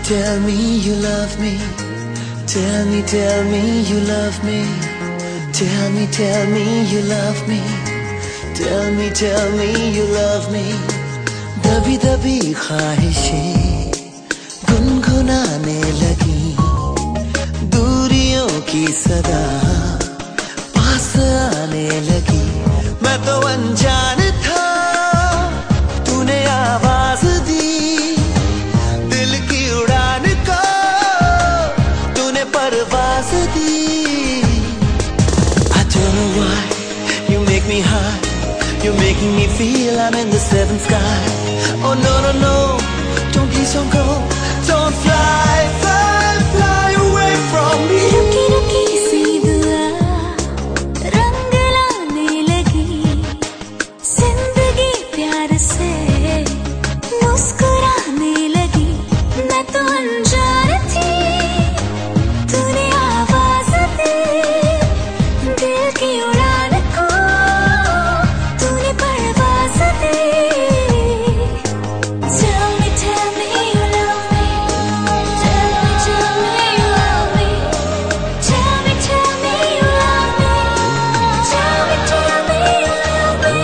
tell me you love me. Tell me you love me. Tell me you love me. Tell me you love me. दबी दबी ख्वाहिशें गुनगुनाने लगी, दूरियों की सदा पास आने लगी। मैं तो अनजान था, तूने आवाज दी, दिल की उड़ान को तूने परवाज दी। I don't know why you make me high, you're making me feel I'm in the seventh sky. Oh no no no, don't please don't go, don't fly, fly, fly away from me. रुकी रुकी सी दुआ रंग लाने लगी, जिंदगी प्यार से मुस्कुराने लगी। मैं तो अनजान थी, तूने आवाज दी, दिल की उड़ान को तूने परवाज दी। Tell me you love me. Tell me you love me. Tell me you love me. Tell me you love me.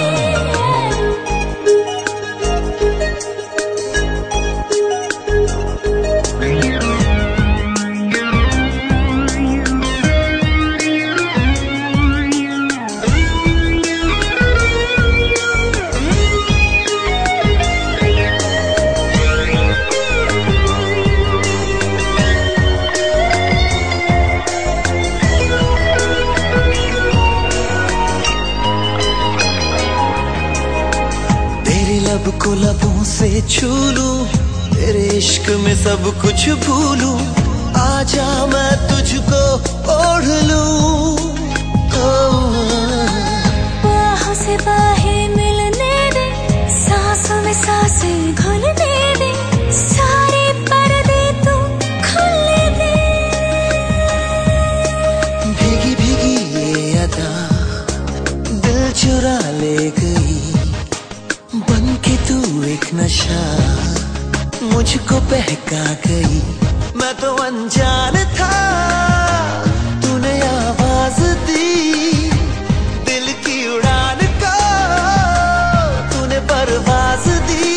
तेरे लब को लबों से छू लूं, तेरे इश्क में सब कुछ भूलूं। आजा मैं तुझको ओढ़ लूं। बाहों से बाहें मिलने दे, सांसों में सांसें घुलने दे, सारे पर्दे तू खुलने दे। भीगी भीगी ये अदा दिल चुरा ले गई, बन के तू एक नशा मुझको बहका गई। मैं तो अनजान था, तूने आवाज दी, दिल की उड़ान को तूने परवाज दी।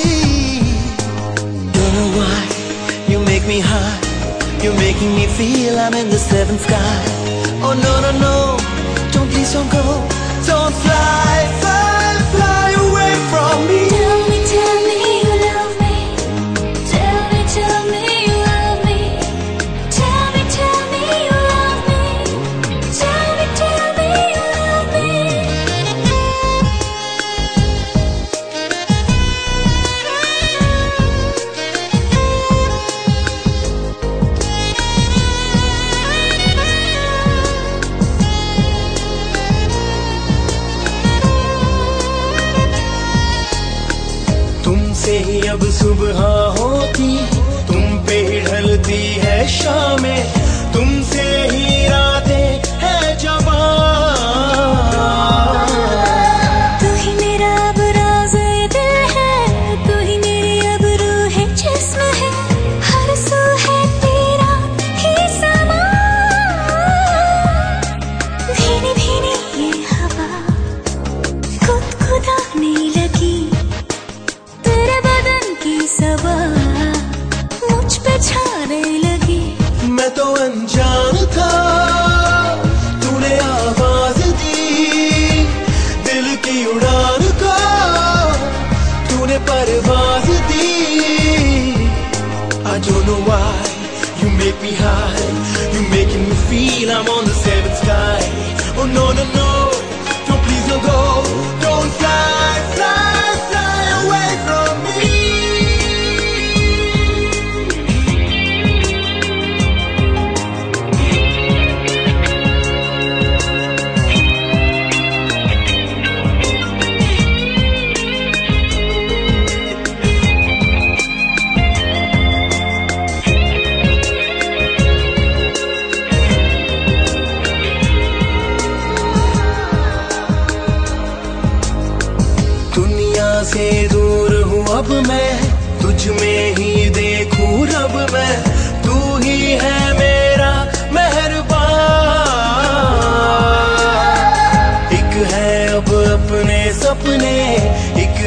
Don't know why you make me high, you're making me feel I'm in the seventh sky. Oh no no no, don't please don't go, don't fly, fly, fly away from me. Tell me you love me. Tell me you love me. Tell me you love me. Tell me you love me. तुमसे ही अब सुबह होती, तुम पे ही ढलती है शामें, तुमसे ही रातें है जवां। तू ही मेरा अब राज़ दिल है, तू ही मेरी अब रूह है, जिस्म है, हर सू है तेरा ही समा। भीनी भीनी ये हवा गुदगुदाने लगी, तेरे बदन की सबा मुझ पे छाने लगी। मैं तो अनजान था, तूने आवाज दी, दिल की उड़ान को तूने परवाज दी। I don't know why you make me high, you making me feel I'm on the seventh sky. Oh no no no, don't please don't go, don't fly, fly, fly away from me.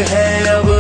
है अब